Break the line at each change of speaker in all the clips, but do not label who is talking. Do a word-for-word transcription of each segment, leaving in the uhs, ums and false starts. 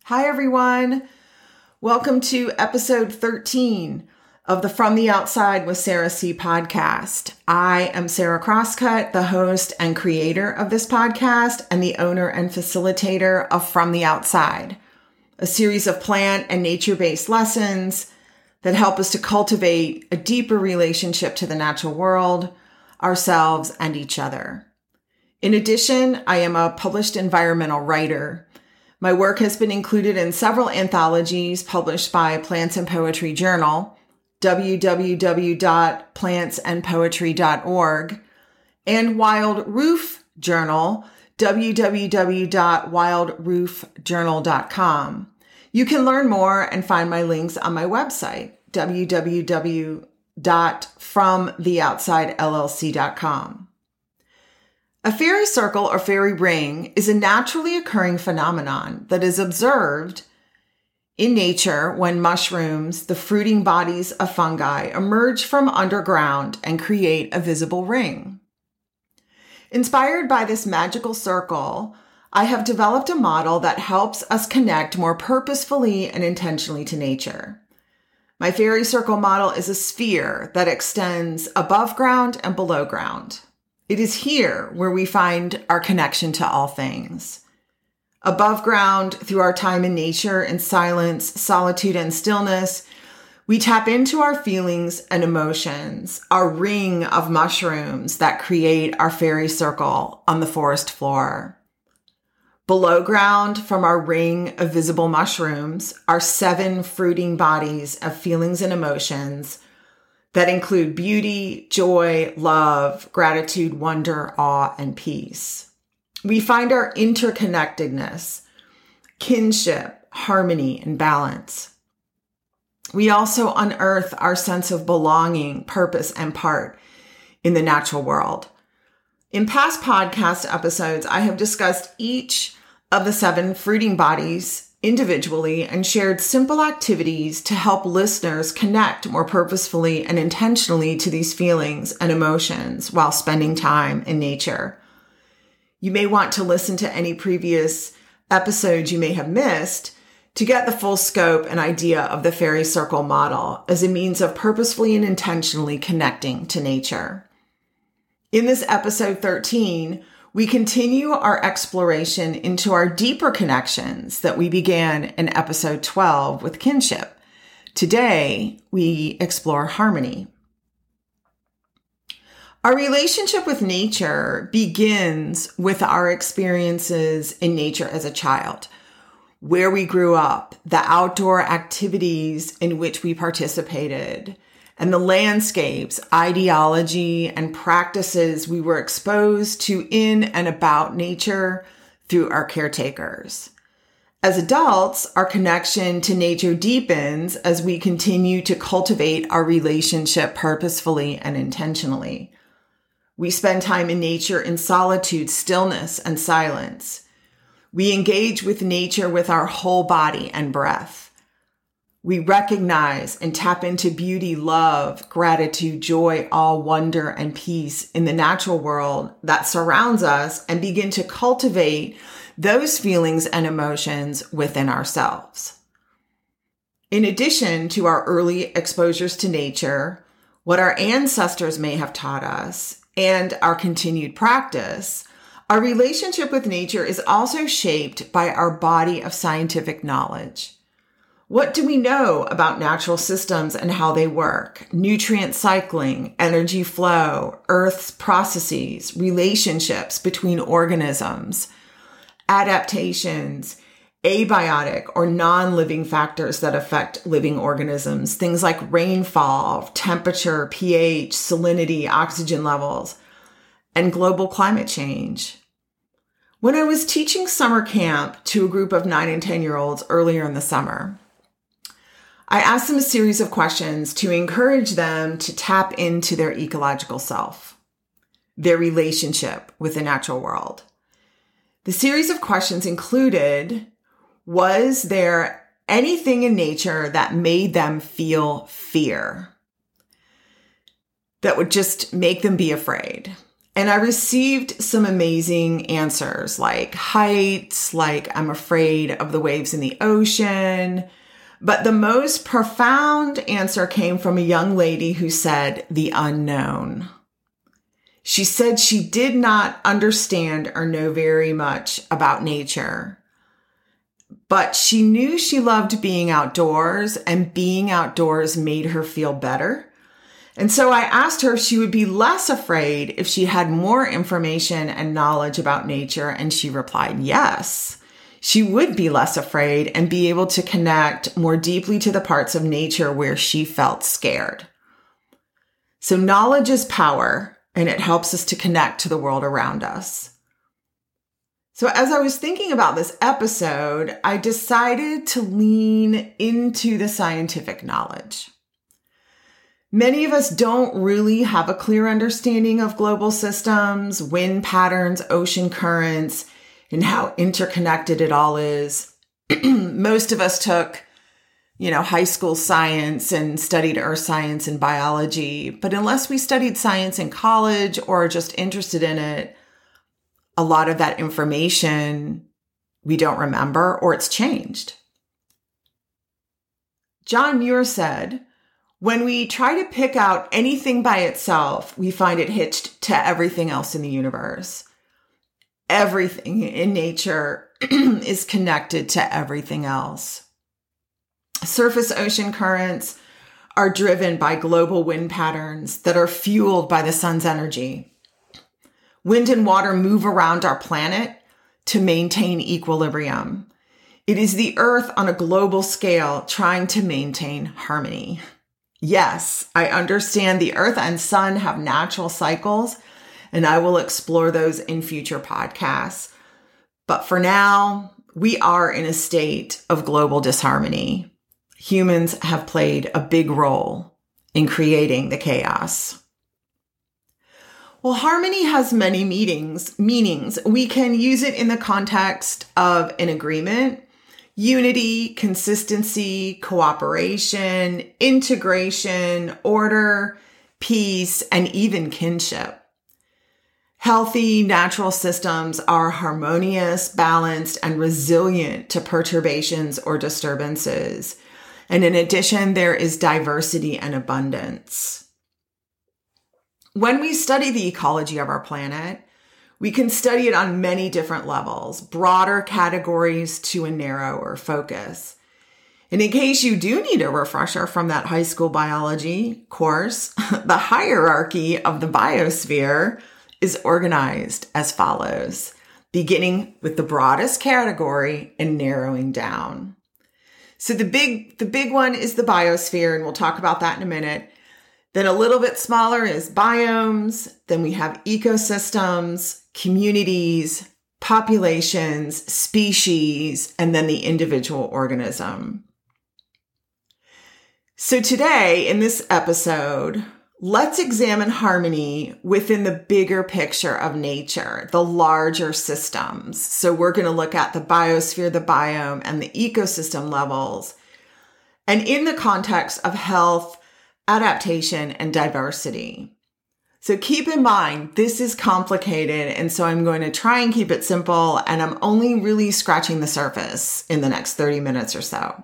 Hi, everyone. Welcome to episode thirteen of the From the Outside with Sarah C. podcast. I am Sarah Crosscut, the host and creator of this podcast and the owner and facilitator of From the Outside, a series of plant and nature-based lessons that help us to cultivate a deeper relationship to the natural world, ourselves, and each other. In addition, I am a published environmental writer. My work has been included in several anthologies published by Plants and Poetry Journal, w w w dot plants and poetry dot org, and Wild Roof Journal, w w w dot wild roof journal dot com. You can learn more and find my links on my website, w w w dot from the outside l l c dot com. A fairy circle or fairy ring is a naturally occurring phenomenon that is observed in nature when mushrooms, the fruiting bodies of fungi, emerge from underground and create a visible ring. Inspired by this magical circle, I have developed a model that helps us connect more purposefully and intentionally to nature. My fairy circle model is a sphere that extends above ground and below ground. It is here where we find our connection to all things. Above ground, through our time in nature, in silence, solitude, and stillness, we tap into our feelings and emotions, our ring of mushrooms that create our fairy circle on the forest floor. Below ground, from our ring of visible mushrooms, are seven fruiting bodies of feelings and emotions that include beauty, joy, love, gratitude, wonder, awe, and peace. We find our interconnectedness, kinship, harmony, and balance. We also unearth our sense of belonging, purpose, and part in the natural world. In past podcast episodes, I have discussed each of the seven fruiting bodies individually and shared simple activities to help listeners connect more purposefully and intentionally to these feelings and emotions while spending time in nature. You may want to listen to any previous episodes you may have missed to get the full scope and idea of the fairy circle model as a means of purposefully and intentionally connecting to nature. In this episode thirteen, we continue our exploration into our deeper connections that we began in episode twelve with kinship. Today, we explore harmony. Our relationship with nature begins with our experiences in nature as a child, where we grew up, the outdoor activities in which we participated, and the landscapes, ideology, and practices we were exposed to in and about nature through our caretakers. As adults, our connection to nature deepens as we continue to cultivate our relationship purposefully and intentionally. We spend time in nature in solitude, stillness, and silence. We engage with nature with our whole body and breath. We recognize and tap into beauty, love, gratitude, joy, awe, wonder, and peace in the natural world that surrounds us and begin to cultivate those feelings and emotions within ourselves. In addition to our early exposures to nature, what our ancestors may have taught us, and our continued practice, our relationship with nature is also shaped by our body of scientific knowledge. What do we know about natural systems and how they work? Nutrient cycling, energy flow, Earth's processes, relationships between organisms, adaptations, abiotic or non-living factors that affect living organisms, things like rainfall, temperature, pH, salinity, oxygen levels, and global climate change. When I was teaching summer camp to a group of nine and ten-year-olds earlier in the summer, I asked them a series of questions to encourage them to tap into their ecological self, their relationship with the natural world. The series of questions included, was there anything in nature that made them feel fear? That would just make them be afraid? And I received some amazing answers like heights, like I'm afraid of the waves in the ocean. But the most profound answer came from a young lady who said the unknown. She said she did not understand or know very much about nature, but she knew she loved being outdoors, and being outdoors made her feel better. And so I asked her if she would be less afraid if she had more information and knowledge about nature, and she replied yes. She would be less afraid and be able to connect more deeply to the parts of nature where she felt scared. So knowledge is power, and it helps us to connect to the world around us. So as I was thinking about this episode, I decided to lean into the scientific knowledge. Many of us don't really have a clear understanding of global systems, wind patterns, ocean currents, and how interconnected it all is. Most of us took, you know, high school science and studied earth science and biology. But unless we studied science in college or are just interested in it, a lot of that information we don't remember, or it's changed. John Muir said, when we try to pick out anything by itself, we find it hitched to everything else in the universe. Everything in nature is connected to everything else. Surface ocean currents are driven by global wind patterns that are fueled by the sun's energy. Wind and water move around our planet to maintain equilibrium. It is the Earth on a global scale trying to maintain harmony. Yes, I understand the Earth and Sun have natural cycles, and I will explore those in future podcasts. But for now, we are in a state of global disharmony. Humans have played a big role in creating the chaos. Well, harmony has many meanings. meanings. We can use it in the context of an agreement, unity, consistency, cooperation, integration, order, peace, and even kinship. Healthy natural systems are harmonious, balanced, and resilient to perturbations or disturbances. And in addition, there is diversity and abundance. When we study the ecology of our planet, we can study it on many different levels, broader categories to a narrower focus. And in case you do need a refresher from that high school biology course, the hierarchy of the biosphere is organized as follows, beginning with the broadest category and narrowing down. So the big, the big one is the biosphere, and we'll talk about that in a minute. Then a little bit smaller is biomes. Then we have ecosystems, communities, populations, species, and then the individual organism. So today in this episode, let's examine harmony within the bigger picture of nature, the larger systems. So we're going to look at the biosphere, the biome, and the ecosystem levels. And in the context of health, adaptation, and diversity. So keep in mind, this is complicated, and so I'm going to try and keep it simple, and I'm only really scratching the surface in the next thirty minutes or so.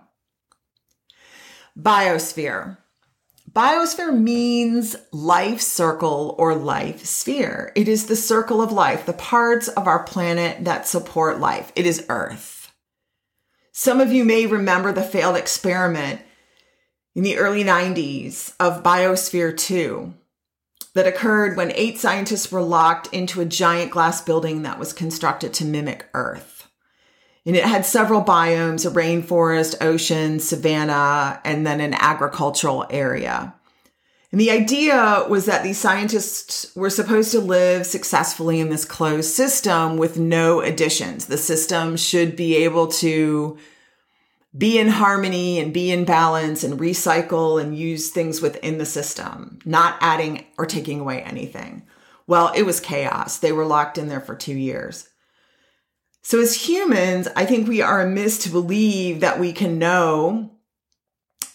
Biosphere. Biosphere means life circle or life sphere. It is the circle of life, the parts of our planet that support life. It is Earth. Some of you may remember the failed experiment in the early nineties of Biosphere two that occurred when eight scientists were locked into a giant glass building that was constructed to mimic Earth. And it had several biomes, a rainforest, ocean, savanna, and then an agricultural area. And the idea was that these scientists were supposed to live successfully in this closed system with no additions. The system should be able to be in harmony and be in balance and recycle and use things within the system, not adding or taking away anything. Well, it was chaos. They were locked in there for two years. So as humans, I think we are amiss to believe that we can know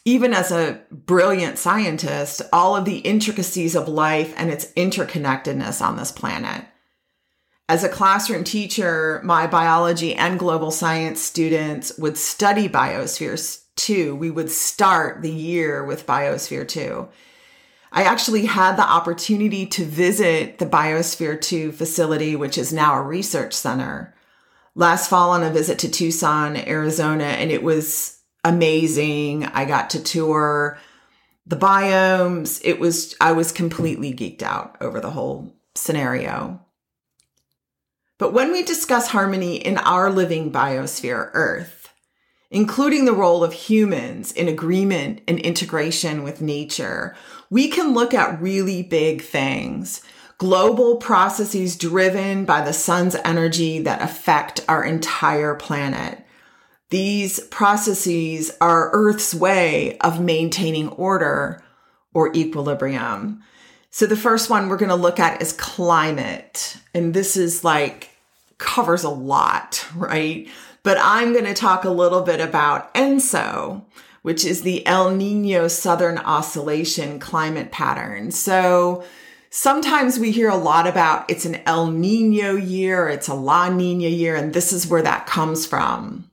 even as a brilliant scientist, all of the intricacies of life and its interconnectedness on this planet. As a classroom teacher, my biology and global science students would study Biosphere two. We would start the year with Biosphere two. I actually had the opportunity to visit the Biosphere two facility, which is now a research center, last fall on a visit to Tucson, Arizona, and it was amazing. I got to tour the biomes. It was, I was completely geeked out over the whole scenario. But when we discuss harmony in our living biosphere, Earth, including the role of humans in agreement and integration with nature, we can look at really big things. Global processes driven by the sun's energy that affect our entire planet. These processes are Earth's way of maintaining order or equilibrium. So the first one we're going to look at is climate. And this is like, covers a lot, right? But I'm going to talk a little bit about ENSO, which is the El Nino Southern Oscillation climate pattern. So sometimes we hear a lot about it's an El Nino year, it's a La Nina year, and this is where that comes from.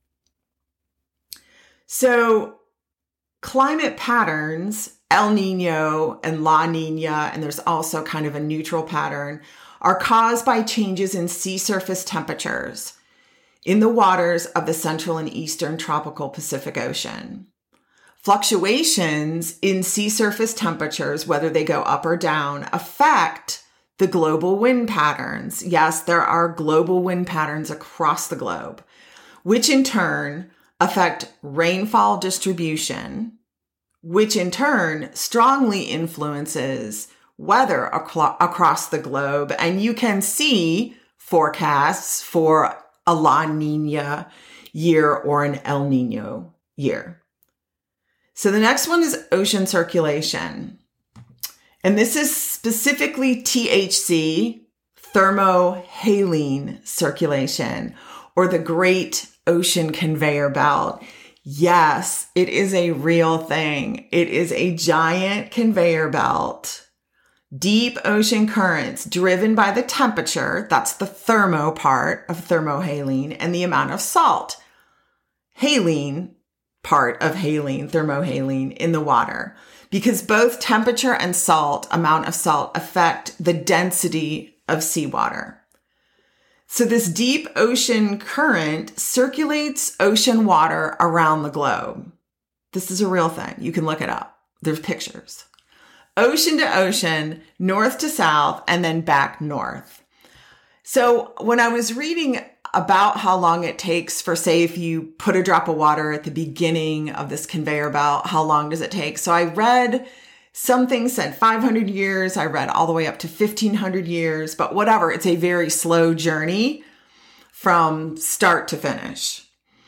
So climate patterns, El Nino and La Nina, and there's also kind of a neutral pattern, are caused by changes in sea surface temperatures in the waters of the central and eastern tropical Pacific Ocean. Fluctuations in sea surface temperatures, whether they go up or down, affect the global wind patterns. Yes, there are global wind patterns across the globe, which in turn affect rainfall distribution, which in turn strongly influences weather ac- across the globe. And you can see forecasts for a La Nina year or an El Nino year. So the next one is ocean circulation. And this is specifically T H C, thermohaline circulation, or the Great Ocean Conveyor Belt. Yes, it is a real thing. It is a giant conveyor belt. Deep ocean currents driven by the temperature, that's the thermo part of thermohaline, and the amount of salt. Haline, part of haline, thermohaline, in the water. Because both temperature and salt, amount of salt, affect the density of seawater. So this deep ocean current circulates ocean water around the globe. This is a real thing. You can look it up. There's pictures. Ocean to ocean, north to south, and then back north. So when I was reading about how long it takes for, say, if you put a drop of water at the beginning of this conveyor belt, how long does it take? So I read some things said five hundred years. I read all the way up to fifteen hundred years, but whatever. It's a very slow journey from start to finish.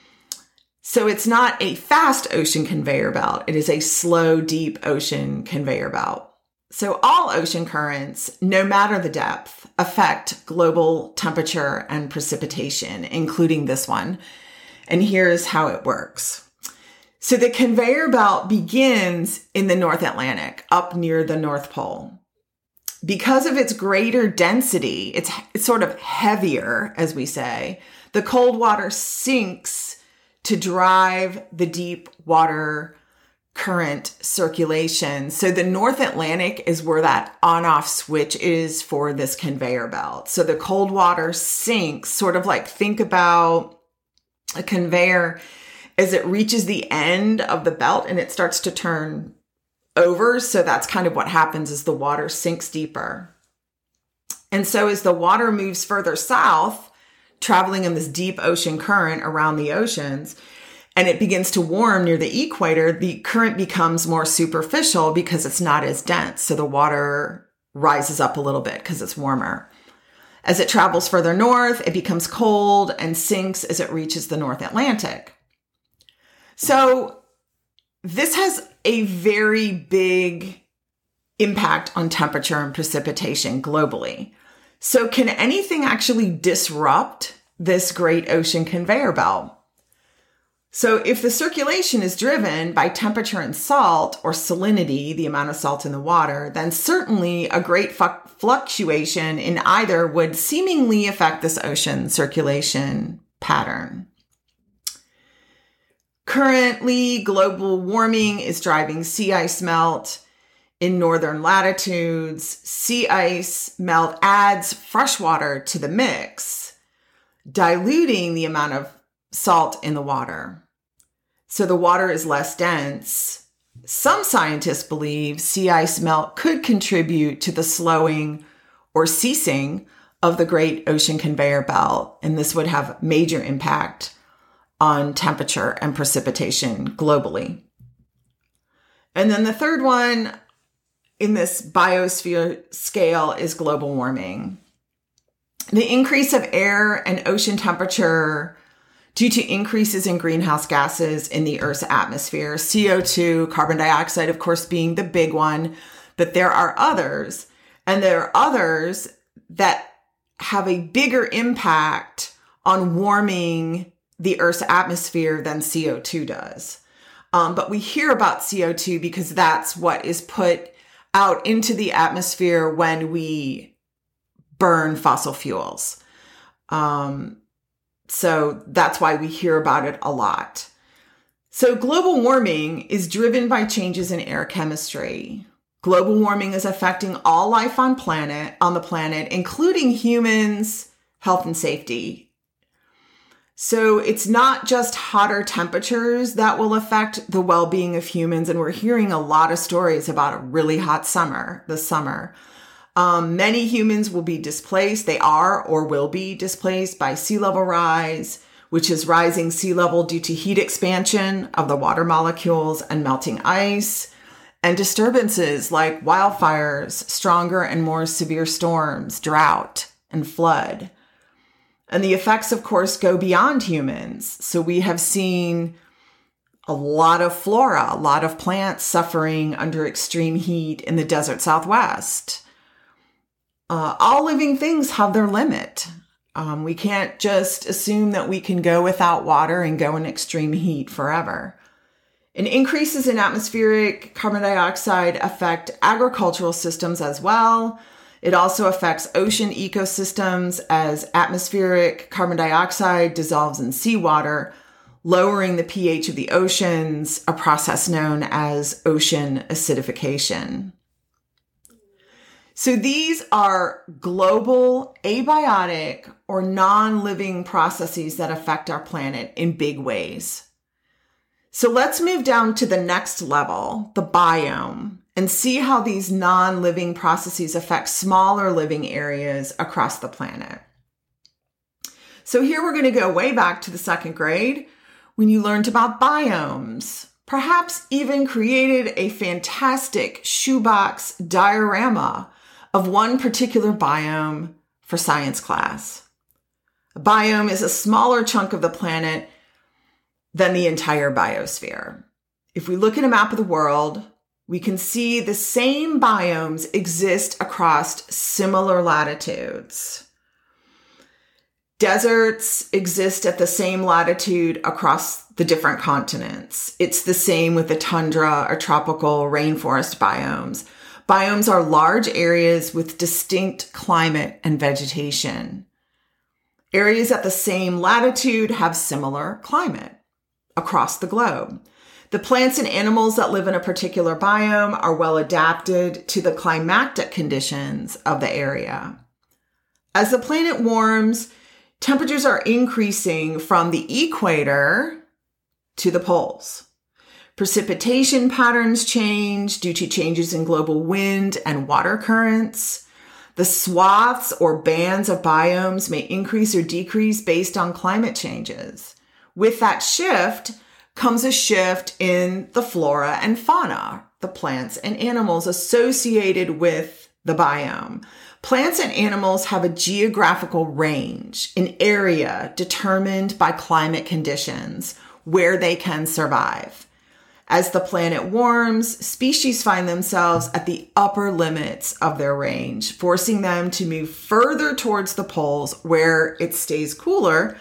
So it's not a fast ocean conveyor belt. It is a slow, deep ocean conveyor belt. So all ocean currents, no matter the depth, affect global temperature and precipitation, including this one. And here's how it works. So the conveyor belt begins in the North Atlantic, up near the North Pole. Because of its greater density, it's, it's sort of heavier, as we say, the cold water sinks to drive the deep water current circulation. So the North Atlantic is where that on-off switch is for this conveyor belt. So the cold water sinks, sort of like think about a conveyor as it reaches the end of the belt and it starts to turn over. So that's kind of what happens as the water sinks deeper. And so as the water moves further south, traveling in this deep ocean current around the oceans, and it begins to warm near the equator, the current becomes more superficial because it's not as dense. So the water rises up a little bit because it's warmer. As it travels further north, it becomes cold and sinks as it reaches the North Atlantic. So this has a very big impact on temperature and precipitation globally. So can anything actually disrupt this great ocean conveyor belt? So if the circulation is driven by temperature and salt, or salinity, the amount of salt in the water, then certainly a great fu- fluctuation in either would seemingly affect this ocean circulation pattern. Currently, global warming is driving sea ice melt in northern latitudes. Sea ice melt adds fresh water to the mix, diluting the amount of salt in the water. So the water is less dense. Some scientists believe sea ice melt could contribute to the slowing or ceasing of the Great Ocean Conveyor Belt, and this would have major impact on temperature and precipitation globally. And then the third one in this biosphere scale is global warming. The increase of air and ocean temperature due to increases in greenhouse gases in the Earth's atmosphere, C O two, carbon dioxide, of course, being the big one, but there are others, and there are others that have a bigger impact on warming the Earth's atmosphere than C O two does. Um, but we hear about C O two because that's what is put out into the atmosphere when we burn fossil fuels. Um, so that's why we hear about it a lot. So global warming is driven by changes in air chemistry. Global warming is affecting all life on planet, on the planet, including humans' health and safety. So it's not just hotter temperatures that will affect the well-being of humans. And we're hearing a lot of stories about a really hot summer this summer. Um, many humans will be displaced. They are or will be displaced by sea level rise, which is rising sea level due to heat expansion of the water molecules and melting ice, and disturbances like wildfires, stronger and more severe storms, drought, and flood. And the effects, of course, go beyond humans. So we have seen a lot of flora, a lot of plants suffering under extreme heat in the desert Southwest. Uh, all living things have their limit. Um, we can't just assume that we can go without water and go in extreme heat forever. And increases in atmospheric carbon dioxide affect agricultural systems as well. It also affects ocean ecosystems as atmospheric carbon dioxide dissolves in seawater, lowering the pH of the oceans, a process known as ocean acidification. So these are global, abiotic, or non-living processes that affect our planet in big ways. So let's move down to the next level, the biome, and see how these non-living processes affect smaller living areas across the planet. So here we're going to go way back to the second grade when you learned about biomes, perhaps even created a fantastic shoebox diorama of one particular biome for science class. A biome is a smaller chunk of the planet than the entire biosphere. If we look at a map of the world, we can see the same biomes exist across similar latitudes. Deserts exist at the same latitude across the different continents. It's the same with the tundra or tropical rainforest biomes. Biomes are large areas with distinct climate and vegetation. Areas at the same latitude have similar climate across the globe. The plants and animals that live in a particular biome are well adapted to the climatic conditions of the area. As the planet warms, temperatures are increasing from the equator to the poles. Precipitation patterns change due to changes in global wind and water currents. The swaths or bands of biomes may increase or decrease based on climate changes. With that shift comes a shift in the flora and fauna, the plants and animals associated with the biome. Plants and animals have a geographical range, an area determined by climate conditions where they can survive. As the planet warms, species find themselves at the upper limits of their range, forcing them to move further towards the poles where it stays cooler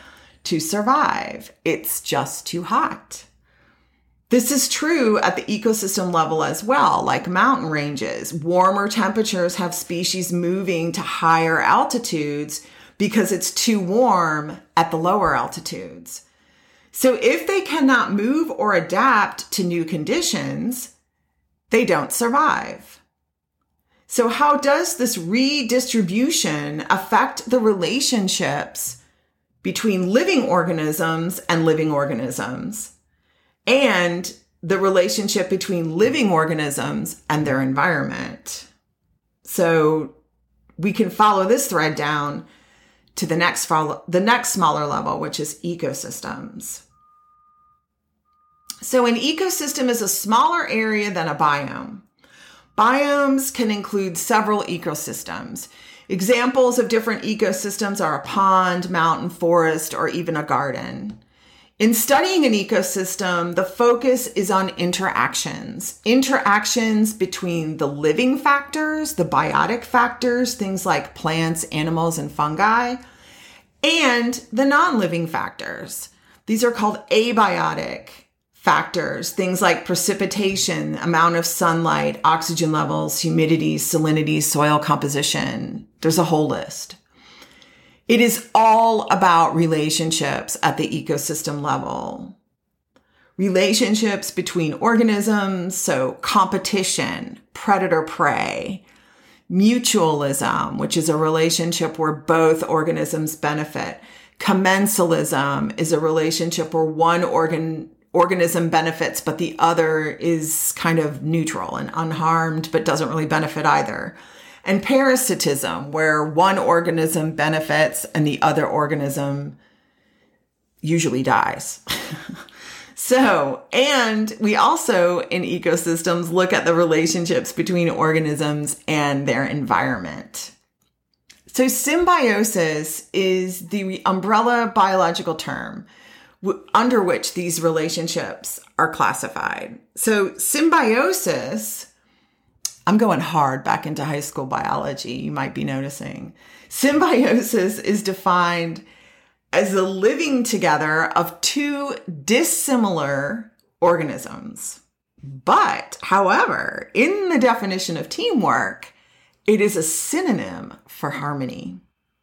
to survive. It's just too hot. This is true at the ecosystem level as well, like mountain ranges. Warmer temperatures have species moving to higher altitudes because it's too warm at the lower altitudes. So if they cannot move or adapt to new conditions, they don't survive. So how does this redistribution affect the relationships between living organisms and living organisms, and the relationship between living organisms and their environment? So we can follow this thread down to the next follow, the next smaller level, which is ecosystems. So an ecosystem is a smaller area than a biome. Biomes can include several ecosystems. Examples of different ecosystems are a pond, mountain, forest, or even a garden. In studying an ecosystem, the focus is on interactions. Interactions between the living factors, the biotic factors, things like plants, animals, and fungi, and the non-living factors. These are called abiotic factors, things like precipitation, amount of sunlight, oxygen levels, humidity, salinity, soil composition. There's a whole list. It is all about relationships at the ecosystem level. Relationships between organisms, so competition, predator-prey, mutualism, which is a relationship where both organisms benefit. Commensalism is a relationship where one organ organism benefits, but the other is kind of neutral and unharmed, but doesn't really benefit either. And parasitism, where one organism benefits and the other organism usually dies. So, and we also in ecosystems look at the relationships between organisms and their environment. So symbiosis is the umbrella biological term under which these relationships are classified. So symbiosis, I'm going hard back into high school biology, you might be noticing. Symbiosis is defined as the living together of two dissimilar organisms. But, however, in the definition of teamwork, it is a synonym for harmony.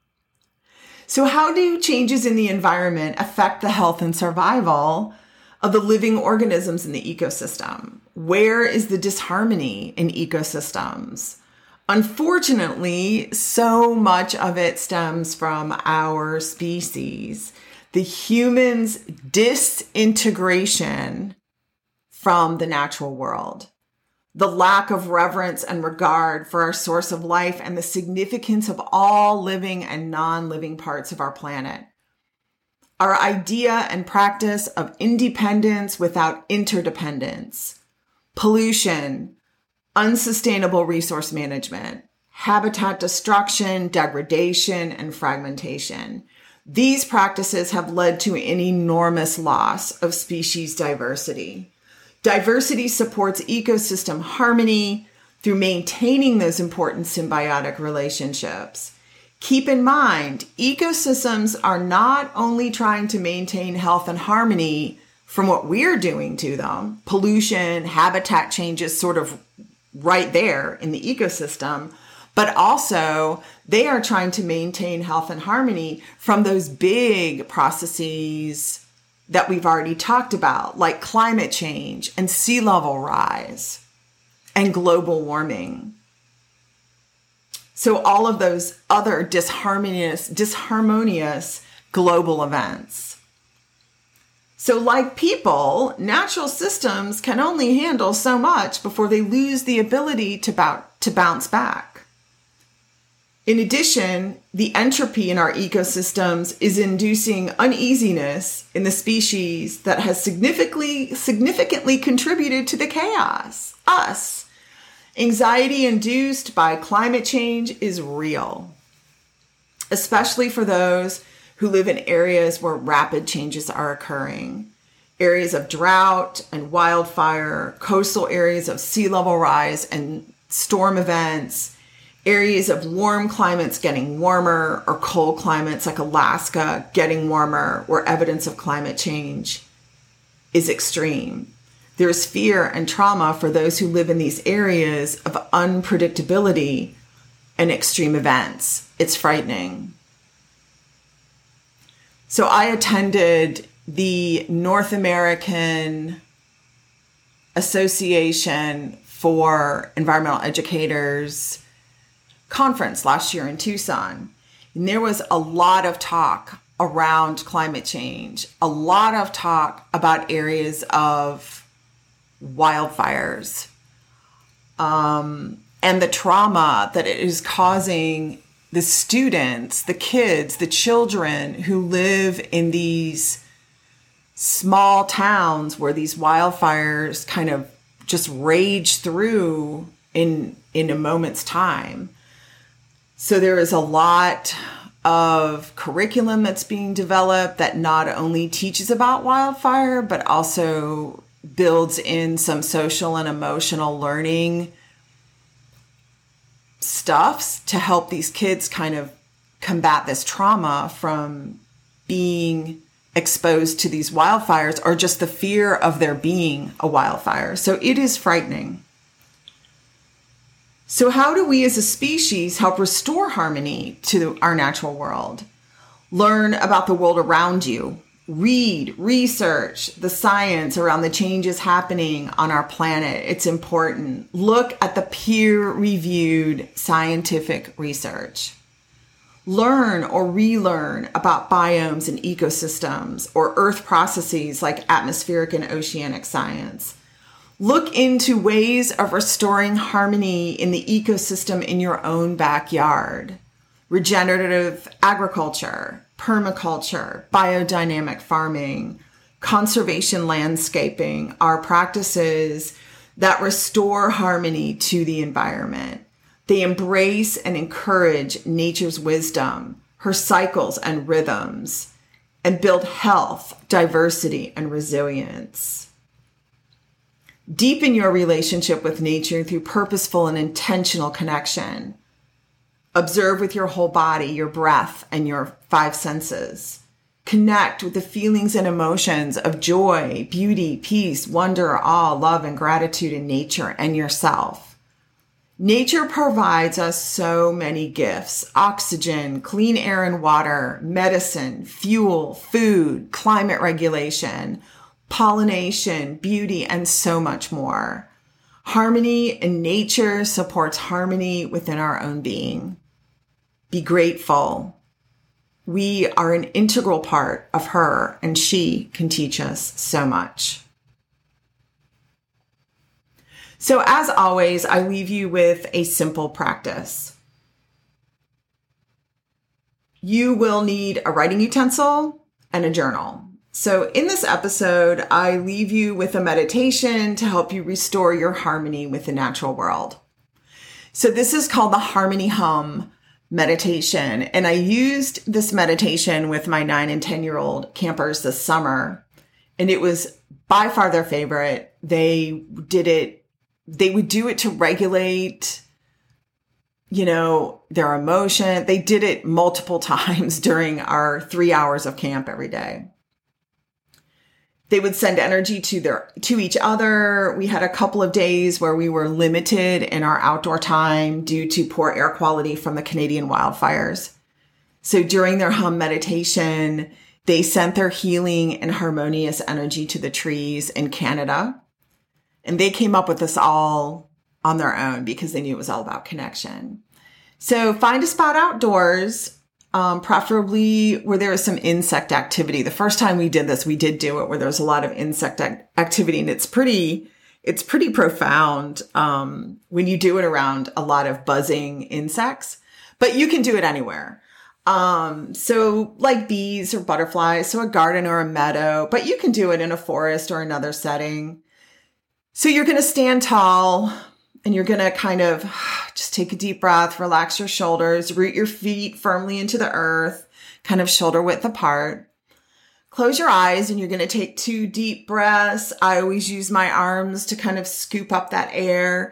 So how do changes in the environment affect the health and survival of the living organisms in the ecosystem? Where is the disharmony in ecosystems? Unfortunately, so much of it stems from our species, the humans' disintegration from the natural world, the lack of reverence and regard for our source of life and the significance of all living and non-living parts of our planet. Our idea and practice of independence without interdependence, pollution, unsustainable resource management, habitat destruction, degradation, and fragmentation. These practices have led to an enormous loss of species diversity. Diversity supports ecosystem harmony through maintaining those important symbiotic relationships. Keep in mind, ecosystems are not only trying to maintain health and harmony from what we're doing to them, pollution, habitat changes sort of right there in the ecosystem, but also they are trying to maintain health and harmony from those big processes that we've already talked about, like climate change and sea level rise and global warming. So all of those other disharmonious, disharmonious global events. So like people, natural systems can only handle so much before they lose the ability to, bout, to bounce back. In addition, the entropy in our ecosystems is inducing uneasiness in the species that has significantly, significantly contributed to the chaos, us. Anxiety induced by climate change is real, especially for those who live in areas where rapid changes are occurring. Areas of drought and wildfire, coastal areas of sea level rise and storm events, areas of warm climates getting warmer or cold climates like Alaska getting warmer, where evidence of climate change is extreme. There's fear and trauma for those who live in these areas of unpredictability and extreme events. It's frightening. So I attended the North American Association for Environmental Educators conference last year in Tucson. And there was a lot of talk around climate change, a lot of talk about areas of wildfires, um, and the trauma that it is causing the students, the kids, the children who live in these small towns where these wildfires kind of just rage through in, in a moment's time. So there is a lot of curriculum that's being developed that not only teaches about wildfire, but also builds in some social and emotional learning stuffs to help these kids kind of combat this trauma from being exposed to these wildfires or just the fear of there being a wildfire. So it is frightening. So how do we as a species help restore harmony to our natural world? Learn about the world around you. Read, research the science around the changes happening on our planet. It's important. Look at the peer-reviewed scientific research. Learn or relearn about biomes and ecosystems or earth processes like atmospheric and oceanic science. Look into ways of restoring harmony in the ecosystem in your own backyard. Regenerative agriculture, permaculture, biodynamic farming, conservation landscaping are practices that restore harmony to the environment. They embrace and encourage nature's wisdom, her cycles and rhythms, and build health, diversity, and resilience. Deepen your relationship with nature through purposeful and intentional connection. Observe with your whole body, your breath, and your five senses. Connect with the feelings and emotions of joy, beauty, peace, wonder, awe, love, and gratitude in nature and yourself. Nature provides us so many gifts: oxygen, clean air and water, medicine, fuel, food, climate regulation, pollination, beauty, and so much more. Harmony in nature supports harmony within our own being. Be grateful. We are an integral part of her, and she can teach us so much. So as always, I leave you with a simple practice. You will need a writing utensil and a journal. So in this episode, I leave you with a meditation to help you restore your harmony with the natural world. So this is called the Harmony Hum meditation. And I used this meditation with my nine and ten year old campers this summer. And it was by far their favorite. They did it, they would do it to regulate, you know, their emotion. They did it multiple times during our three hours of camp every day. They would send energy to their, to each other. We had a couple of days where we were limited in our outdoor time due to poor air quality from the Canadian wildfires. So during their hum meditation, they sent their healing and harmonious energy to the trees in Canada. And they came up with this all on their own because they knew it was all about connection. So find a spot outdoors, Um, preferably where there is some insect activity. The first time we did this, we did do it where there was a lot of insect ac- activity, and it's pretty, it's pretty profound um, when you do it around a lot of buzzing insects. But you can do it anywhere. Um, so like bees or butterflies, so a garden or a meadow, but you can do it in a forest or another setting. So you're going to stand tall. And you're going to kind of just take a deep breath, relax your shoulders, root your feet firmly into the earth, kind of shoulder width apart. Close your eyes and you're going to take two deep breaths. I always use my arms to kind of scoop up that air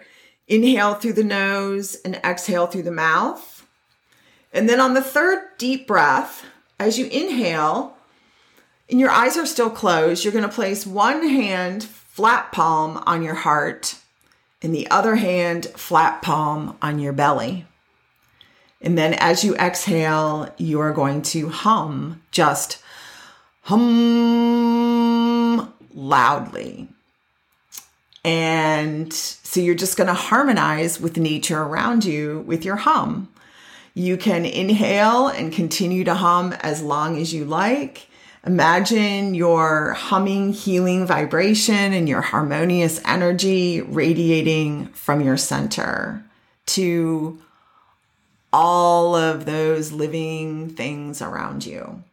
Inhale through the nose and exhale through the mouth. And then on the third deep breath, as you inhale, and your eyes are still closed, you're going to place one hand flat palm on your heart and the other hand flat palm on your belly. And then as you exhale, you are going to hum, just hum loudly. And so you're just going to harmonize with nature around you with your hum. You can inhale and continue to hum as long as you like. Imagine your humming, healing vibration and your harmonious energy radiating from your center to all of those living things around you.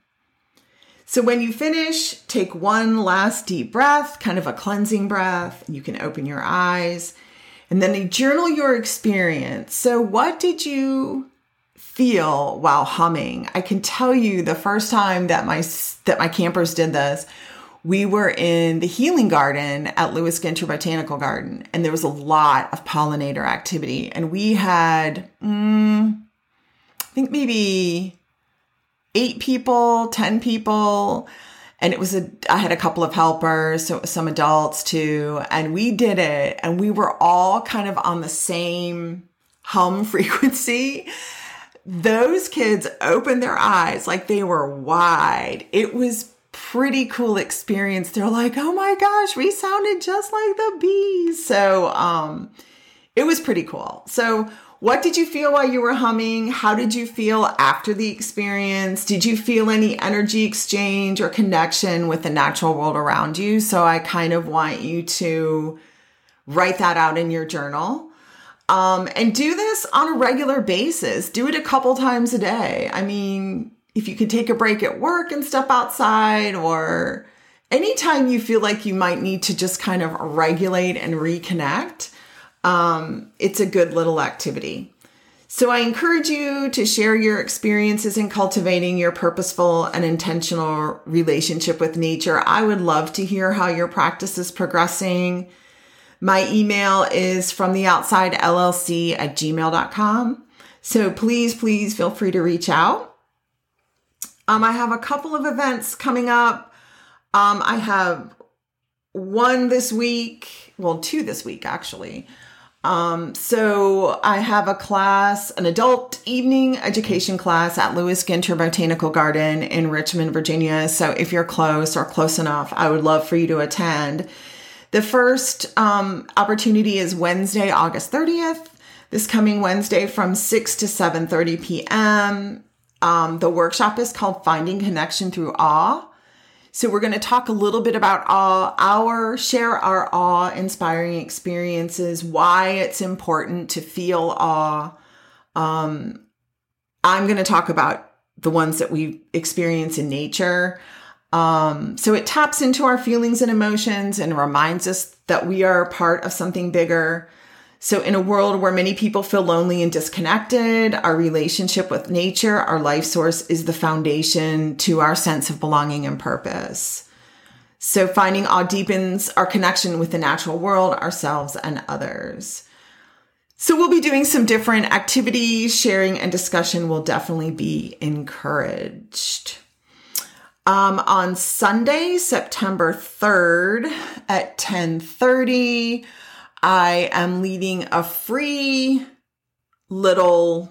So when you finish, take one last deep breath, kind of a cleansing breath. You can open your eyes and then you journal your experience. So what did you feel while humming? I can tell you the first time that my that my campers did this, we were in the healing garden at Lewis Ginter Botanical Garden, and there was a lot of pollinator activity. And we had, mm, I think maybe eight people, ten people, and it was a. I had a couple of helpers, so it was some adults too, and we did it, and we were all kind of on the same hum frequency. Those kids opened their eyes like they were wide. It was pretty cool experience. They're like, oh my gosh, we sounded just like the bees. So um, it was pretty cool. So what did you feel while you were humming? How did you feel after the experience? Did you feel any energy exchange or connection with the natural world around you? So I kind of want you to write that out in your journal. Um, and do this on a regular basis. Do it a couple times a day. I mean, if you could take a break at work and step outside, or anytime you feel like you might need to just kind of regulate and reconnect, um, it's a good little activity. So I encourage you to share your experiences in cultivating your purposeful and intentional relationship with nature. I would love to hear how your practice is progressing. My email is from the outside L L C at gmail dot com. So please, please feel free to reach out. Um, I have a couple of events coming up. Um, I have one this week, well, two this week, actually. Um, so I have a class, an adult evening education class at Lewis Ginter Botanical Garden in Richmond, Virginia. So if you're close or close enough, I would love for you to attend. The first um, opportunity is Wednesday, August thirtieth, this coming Wednesday from six to seven thirty p.m. Um, the workshop is called Finding Connection Through Awe. So we're going to talk a little bit about awe, our share our awe-inspiring experiences, why it's important to feel awe. Um, I'm going to talk about the ones that we experience in nature. Um, so it taps into our feelings and emotions and reminds us that we are part of something bigger. So in a world where many people feel lonely and disconnected, our relationship with nature, our life source, is the foundation to our sense of belonging and purpose. So finding awe deepens our connection with the natural world, ourselves, and others. So we'll be doing some different activities. Sharing and discussion will definitely be encouraged. Um, on Sunday, September third at ten thirty, I am leading a free little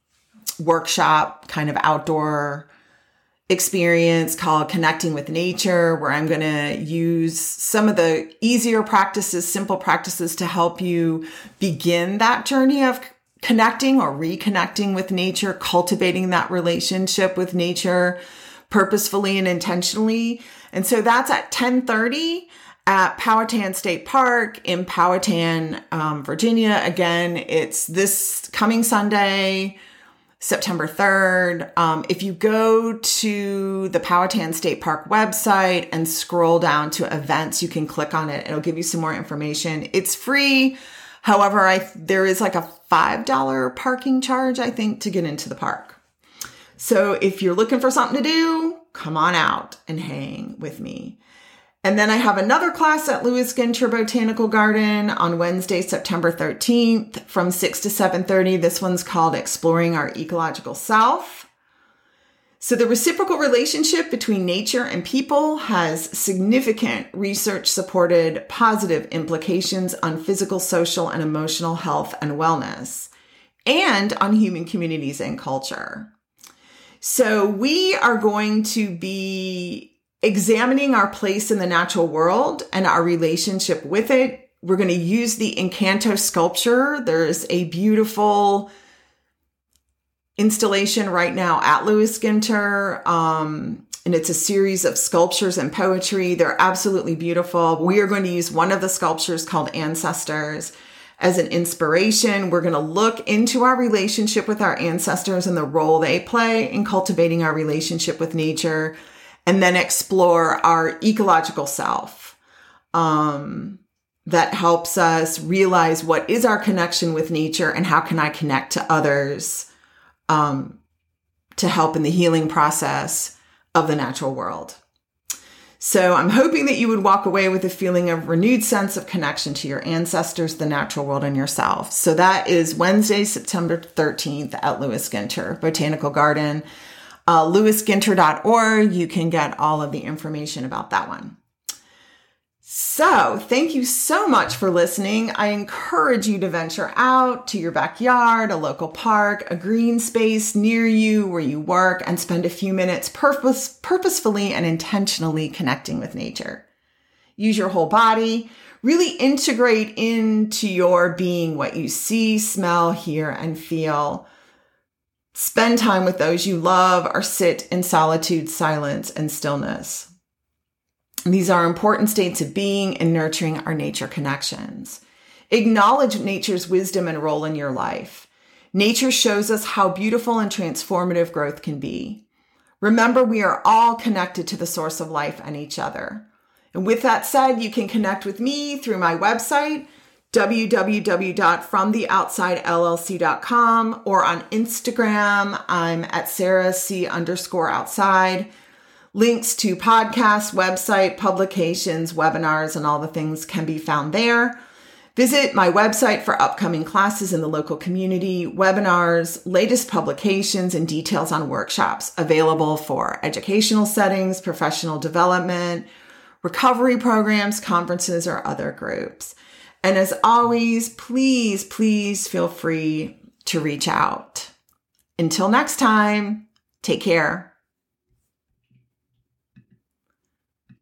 workshop, kind of outdoor experience called Connecting with Nature, where I'm going to use some of the easier practices, simple practices to help you begin that journey of connecting or reconnecting with nature, cultivating that relationship with nature purposefully and intentionally. And so that's at ten thirty at Powhatan State Park in Powhatan, um, Virginia. Again, it's this coming Sunday, September third. Um, if you go to the Powhatan State Park website and scroll down to events, you can click on it. It'll give you some more information. It's free. However, I there is like a five dollars parking charge, I think, to get into the park. So if you're looking for something to do, come on out and hang with me. And then I have another class at Lewis Ginter Botanical Garden on Wednesday, September thirteenth from six to seven thirty. This one's called Exploring Our Ecological Self. So the reciprocal relationship between nature and people has significant research-supported positive implications on physical, social, and emotional health and wellness, and on human communities and culture. So we are going to be examining our place in the natural world and our relationship with it. We're going to use the Encanto sculpture. There's a beautiful installation right now at Lewis Ginter, um, and it's a series of sculptures and poetry. They're absolutely beautiful. We are going to use one of the sculptures called Ancestors as an inspiration. We're going to look into our relationship with our ancestors and the role they play in cultivating our relationship with nature, and then explore our ecological self um, that helps us realize what is our connection with nature and how can I connect to others um, to help in the healing process of the natural world. So I'm hoping that you would walk away with a feeling of renewed sense of connection to your ancestors, the natural world, and yourself. So that is Wednesday, September thirteenth at Lewis Ginter Botanical Garden. Uh, lewis ginter dot org. You can get all of the information about that one. So thank you so much for listening. I encourage you to venture out to your backyard, a local park, a green space near you where you work, and spend a few minutes purpose, purposefully and intentionally connecting with nature. Use your whole body. Really integrate into your being what you see, smell, hear, and feel. Spend time with those you love or sit in solitude, silence, and stillness. These are important states of being and nurturing our nature connections. Acknowledge nature's wisdom and role in your life. Nature shows us how beautiful and transformative growth can be. Remember, we are all connected to the source of life and each other. And with that said, you can connect with me through my website, w w w dot from the outside l l c dot com, or on Instagram, I'm at Sarah C underscore outside. Links to podcasts, website, publications, webinars, and all the things can be found there. Visit my website for upcoming classes in the local community, webinars, latest publications, and details on workshops available for educational settings, professional development, recovery programs, conferences, or other groups. And as always, please, please feel free to reach out. Until next time, take care.